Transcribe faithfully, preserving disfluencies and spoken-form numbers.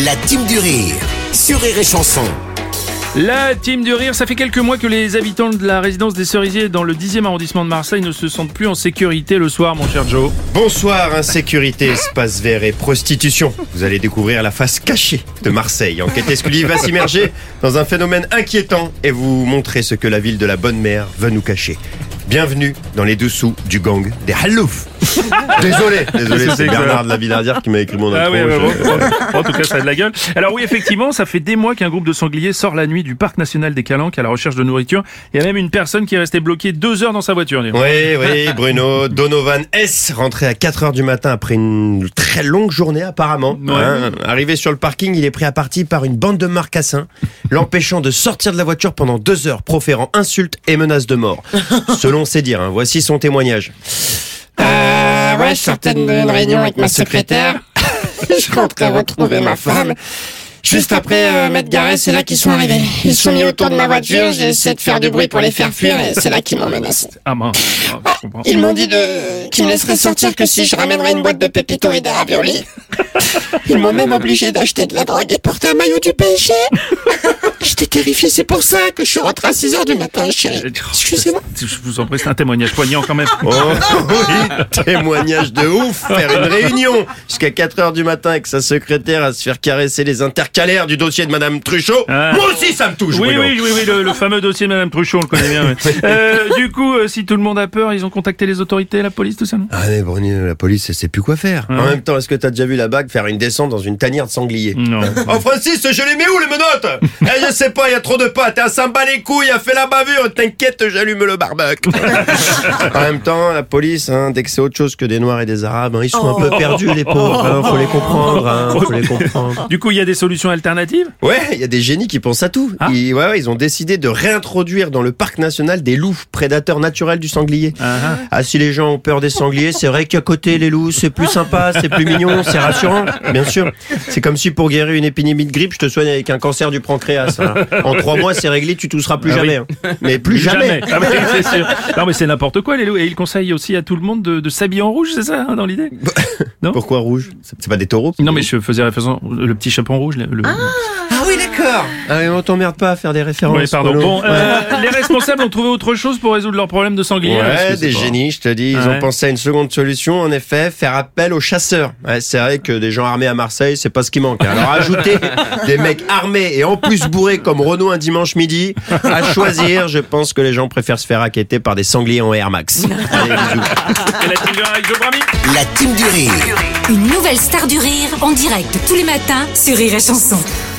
La team du rire sur Rire et Chanson. La team du rire, ça fait quelques mois que les habitants de la résidence des Cerisiers dans le dixième arrondissement de Marseille ne se sentent plus en sécurité le soir, mon cher Joe. Bonsoir, insécurité, espace vert et prostitution. Vous allez découvrir la face cachée de Marseille. Enquête exclusive va s'immerger dans un phénomène inquiétant et vous montrer ce que la ville de la Bonne Mère veut nous cacher. Bienvenue dans les dessous du gang des Halouf. Désolé, désolé, c'est Bernard de la Villardière qui m'a écrit mon intro. Ah oui, ouais, je... bon, bon, en tout cas, ça a de la gueule. Alors oui, effectivement, ça fait des mois qu'un groupe de sangliers sort la nuit du parc national des Calanques à la recherche de nourriture. Il y a même une personne qui est restée bloquée deux heures dans sa voiture. Dis-donc. Oui, oui, Bruno Donovan S, rentré à quatre heures du matin après une très longue journée apparemment. Ouais. Hein, arrivé sur le parking, il est pris à partie par une bande de marcassins, l'empêchant de sortir de la voiture pendant deux heures, proférant insultes et menaces de mort. Selon ses dires, hein, voici son témoignage. Euh, ouais, je sortais d'une réunion avec ma secrétaire. Je rentrais retrouver ma femme. Juste après euh, m'être garé, c'est là qu'ils sont arrivés. Ils sont mis autour de ma voiture, j'ai essayé de faire du bruit pour les faire fuir et c'est là qu'ils m'ont menacé. Ah mince, ah, je comprends. Ils m'ont dit de qu'ils me laisseraient sortir que si je ramènerais une boîte de pépito et des raviolis. Ils m'ont même obligé d'acheter de la drogue et porter un maillot du P S G. J'étais terrifié, c'est pour ça que je suis rentré à six heures du matin, chérie. Excusez-moi. Je vous en prie, c'est un témoignage poignant quand même. Oh oui, témoignage de ouf, faire une réunion jusqu'à quatre heures du matin avec sa secrétaire à se faire caresser les intercalaires du dossier de Madame Truchot. Ah. Moi aussi ça me touche, Oui, Bruno. oui, oui, oui, le, le fameux dossier de Madame Truchot, on le connaît bien. Ouais. Euh, du coup, euh, si tout le monde a peur, ils ont contacté les autorités, la police, tout ça, non? Ah mais Bruno, la police elle sait plus quoi faire. Ouais. En même temps, est-ce que t'as déjà vu la bague faire une descente dans une tanière de sanglier? Non. Oh Francis, je les mets où les menottes? Eh je sais pas, il y a trop de pâtes, hein, ça me bat les couilles, a fait la bavure, t'inquiète, j'allume le barbecue. En même temps, la police, hein, dès que c'est autre chose que des Noirs et des Arabes, hein, ils sont un peu perdus les pauvres, hein, faut les comprendre, hein, faut les comprendre. Du coup, il y a des solutions alternatives? Ouais, il y a des génies qui pensent à tout. Ah. Ils, ouais, ouais, ils ont décidé de réintroduire dans le parc national des loups, prédateurs naturels du sanglier. Ah, ah. Ah, si les gens ont peur des sangliers, c'est vrai qu'à côté, les loups, c'est plus sympa, c'est plus mignon, c'est rassurant, bien sûr. C'est comme si pour guérir une épidémie de grippe, je te soigne avec un cancer du pancréas. Hein. En trois mois, c'est réglé, tu tousseras plus Ah jamais. oui. Hein. Mais plus jamais. Ah oui, c'est sûr. Non, mais c'est n'importe quoi, les loups. Et il conseille aussi à tout le monde de, de s'habiller en rouge, c'est ça, hein, dans l'idée? Non? Pourquoi rouge? C'est c'est pas des taureaux? Non, mais je faisais référence le petit chaperon rouge. Le, le- Ah oui, d'accord. Ah, mais on t'emmerde pas à faire des références. Oui, pardon. Bruno. Bon, euh, les responsables ont trouvé autre chose pour résoudre leurs problèmes de sanglier. parce Ouais, que c'est des pas- génies, je te dis. Ils Ouais. ont pensé à une seconde solution, en effet, faire appel aux chasseurs. Ouais, c'est vrai que des gens armés à Marseille, c'est pas ce qui manque. Hein. Alors ajouter des mecs armés et en plus bourrés comme Renault un dimanche midi, à choisir, je pense que les gens préfèrent se faire raqueter par des sangliers en Air Max. Allez, bisous. Et la team avec Joe Brami. La team du rire. Une nouvelle star du rire en direct tous les matins sur Rire et Chanson.